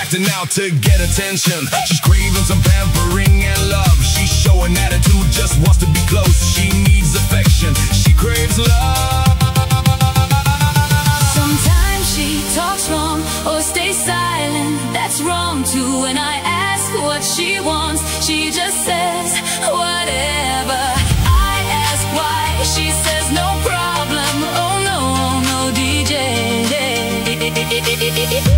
acting out to get attention. She's craving some pampering and love. She's showing attitude, just wants to be close. She needs affection, she craves love. Sometimes she talks wrong or stays silent. That's wrong too. When I ask what she wants, she just says whatever. I ask why, she says no problem. Oh no, no DJ.